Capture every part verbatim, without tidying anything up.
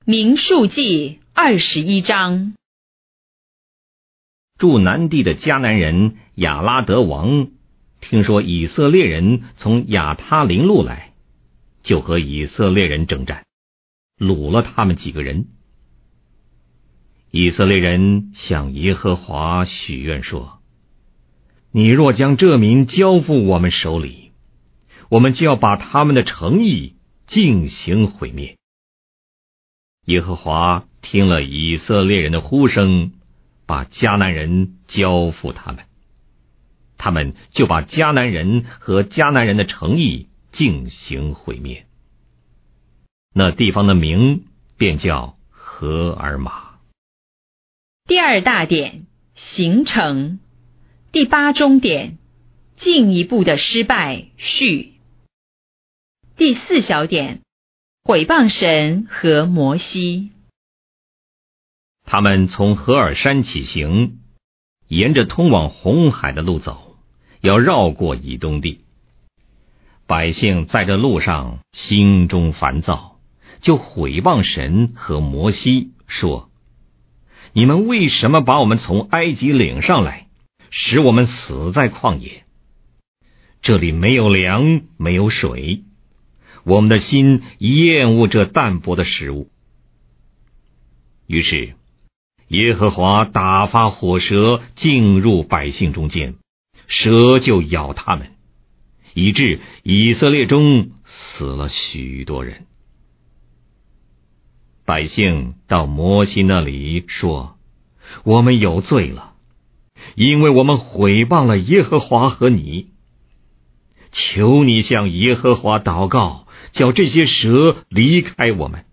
民数记二十一章。 住南地的迦南人亚拉德王听说以色列人从亚他林路来，就和以色列人征战，掳了他们几个人。以色列人向耶和华许愿说：你若将这民交付我们手里，我们就要把他们的城邑进行毁灭。耶和华听了以色列人的呼声，把迦南人交付他们，他们就把迦南人和迦南人的城邑进行毁灭。那地方的名便叫何尔玛。 第二大点，形成。第八中点，进一步的失败续。第四小点，毁谤神和摩西。 他们从何尔山起行，沿着通往红海的路走，要绕过以东地。百姓在这路上心中烦躁，就毁谤神和摩西，说：你们为什么把我们从埃及领上来，使我们死在旷野？这里没有粮，没有水，我们的心厌恶这淡薄的食物。于是耶和华打发火蛇进入百姓中间，蛇就咬他们，以致以色列中死了许多人。百姓到摩西那里说：我们有罪了，因为我们毁谤了耶和华和你。求你向耶和华祷告，叫这些蛇离开我们。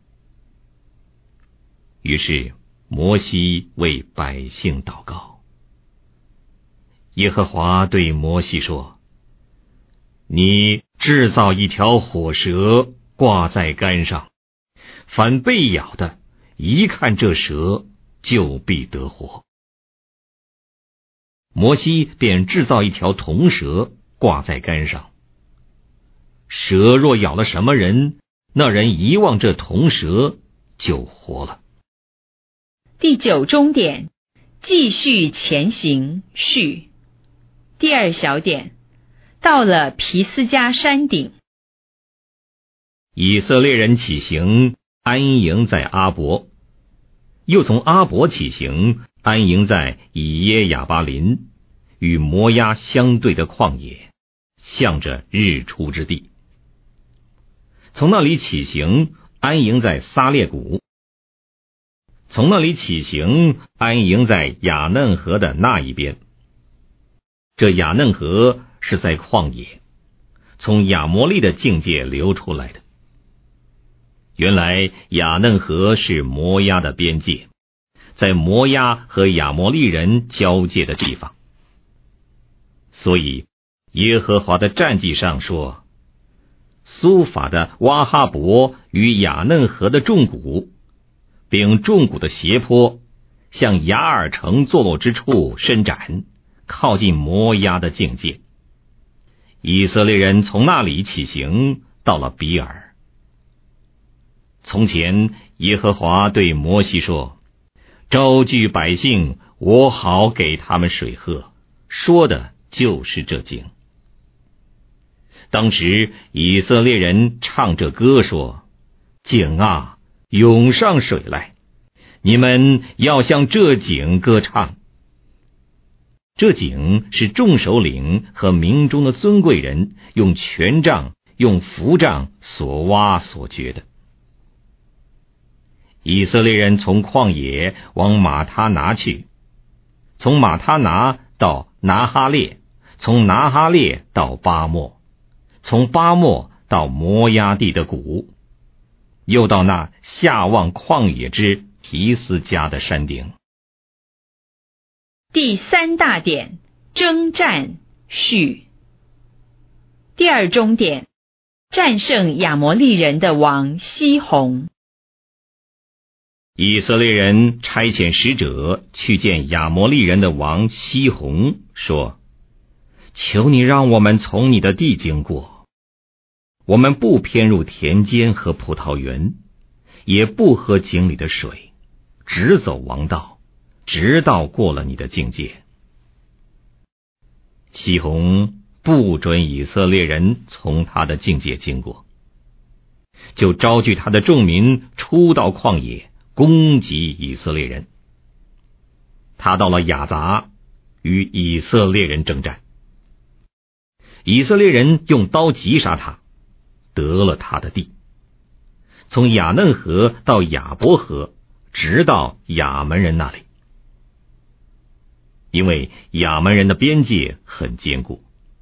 于是摩西为百姓祷告。耶和华对摩西说：你制造一条火蛇，挂在杆上，凡被咬的，一看这蛇，就必得活。摩西便制造一条铜蛇，挂在杆上。蛇若咬了什么人，那人一望这铜蛇，就活了。 第九中点，继续前行续。第二小点，到了皮斯加山顶。 以色列人起行，安营在阿伯，又从阿伯起行，安营在以耶亚巴林，与摩押相对的旷野，向着日出之地。从那里起行，安营在撒列谷。从那里起行，安营在雅嫩河的那一边。这雅嫩河是在旷野，从亚摩利的境界流出来的。原来雅嫩河是摩押的边界，在摩押和亚摩利人交界的地方。所以耶和华的战记上说：苏法的瓦哈伯与雅嫩河的重谷，并重谷的斜坡，向雅尔城坐落之处伸展，靠近摩押的境界。以色列人从那里起行，到了比尔。从前耶和华对摩西说：招聚百姓，我好给他们水喝，说的就是这经。当时以色列人唱着歌说：井啊，涌上水来，你们要向这井歌唱。这井是众首领和民中的尊贵人用权杖、用符杖所挖所掘的。以色列人从旷野往马他拿去，从马他拿到拿哈列，从拿哈列到巴莫，从巴莫到摩押地的谷，又到那下望旷野之皮斯加的山顶。 第三大点，征战续。第二中点，战胜亚摩利人的王西宏。 以色列人差遣使者去见亚摩利人的王西宏，说：求你让我们从你的地经过，我们不偏入田间和葡萄园， 也不喝井里的水，只走王道，直到过了你的境界。西宏不准以色列人从他的境界经过，就招聚他的众民出到旷野，攻击以色列人。他到了雅杂，与以色列人征战。以色列人用刀击杀他，得了他的地，从雅嫩河到雅伯河，直到亚门人那里。因为亚门人的边界很坚固。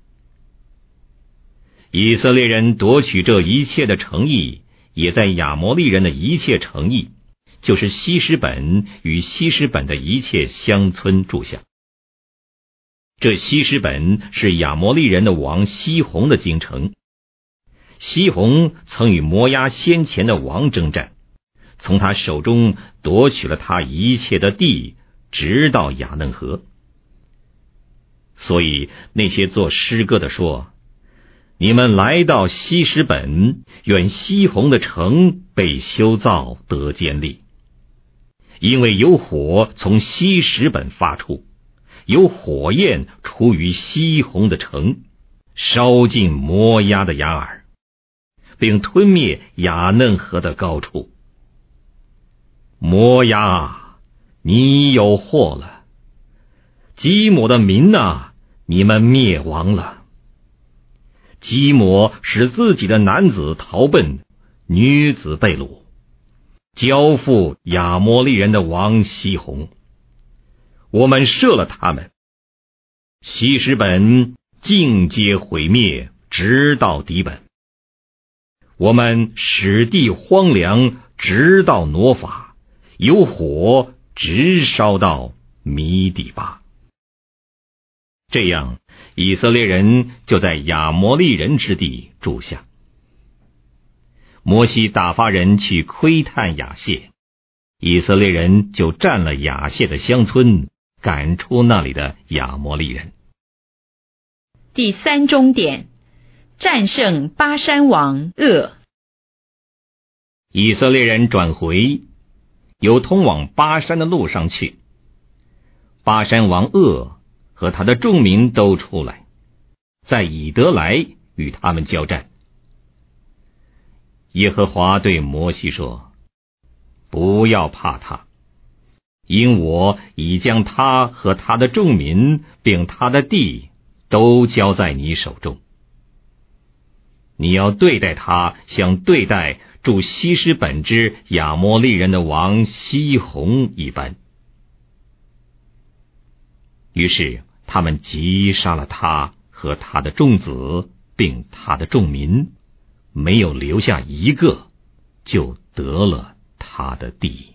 以色列人夺取这一切的城邑，也在亚摩利人的一切城邑，就是西施本与西施本的一切乡村住下。这西施本是亚摩利人的王西宏的京城。西宏曾与摩押先前的王征战，从他手中夺取了他一切的地，直到雅嫩河。所以那些做诗歌的说，你们来到西施本，愿西宏的城被修造得坚立，因为有火从西施本发出，有火焰出于西宏的城，烧尽摩押的雅尔，并吞灭雅嫩河的高处。摩押，你有祸了！基摩的民啊，你们灭亡了！基摩使自己的男子逃奔，女子被掳，交付亚摩利人的王西宏。我们射了他们，西施本尽皆毁灭，直到底本。我们使地荒凉，直到挪法，有火直烧到米底巴。这样，以色列人就在亚摩利人之地住下。摩西打发人去窥探亚谢，以色列人就占了亚谢的乡村，赶出那里的亚摩利人。 第三终点，战胜巴山王噩。 以色列人转回，由通往巴山的路上去。巴山王噩和他的众民都出来，在以德来与他们交战。耶和华对摩西说，不要怕他，因我已将他和他的众民并他的地都交在你手中。你要对待他像对待住西施本之亚摩利人的王西宏一般。于是他们击杀了他和他的众子并他的众民，没有留下一个，就得了他的地。